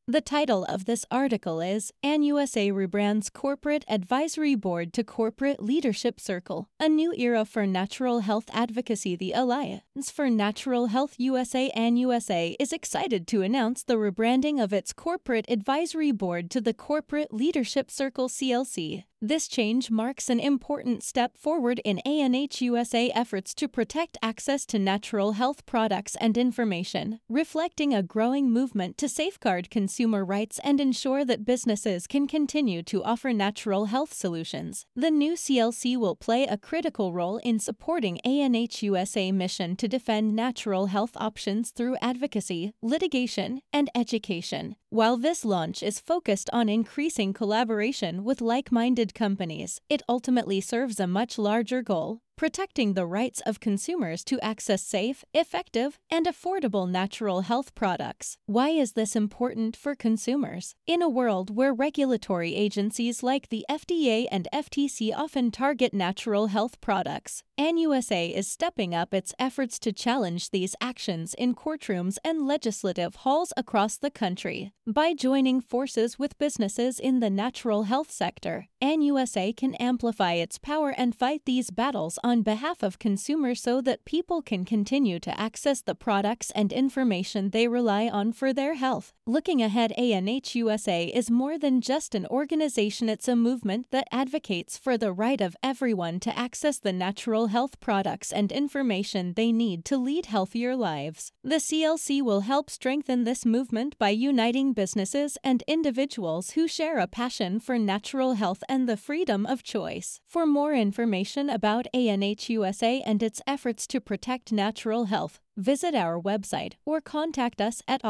The title of this article is ANUSA Rebrands Corporate Advisory Board to Corporate Leadership Circle, a new era for natural health advocacy. The Alliance for Natural Health USA ANUSA is excited to announce the rebranding of its Corporate Advisory Board to the Corporate Leadership Circle CLC. This change marks an important step forward in ANHUSA efforts to protect access to natural health products and information, reflecting a growing movement to safeguard consumer rights and ensure that businesses can continue to offer natural health solutions. The new CLC will play a critical role in supporting ANHUSA mission to defend natural health options through advocacy, litigation, and education. While this launch is focused on increasing collaboration with like-minded companies, it ultimately serves a much larger goal: protecting the rights of consumers to access safe, effective, and affordable natural health products. Why is this important for consumers? In a world where regulatory agencies like the FDA and FTC often target natural health products, ANUSA is stepping up its efforts to challenge these actions in courtrooms and legislative halls across the country. By joining forces with businesses in the natural health sector, ANUSA can amplify its power and fight these battles on behalf of consumers so that people can continue to access the products and information they rely on for their health. Looking ahead, ANHUSA is more than just an organization. It's a movement that advocates for the right of everyone to access the natural health products and information they need to lead healthier lives. The CLC will help strengthen this movement by uniting businesses and individuals who share a passion for natural health and the freedom of choice. For more information about ANHUSA and its efforts to protect natural health, visit our website or contact us at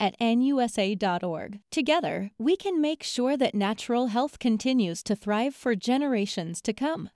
office@anusa.org. Together, we can make sure that natural health continues to thrive for generations to come.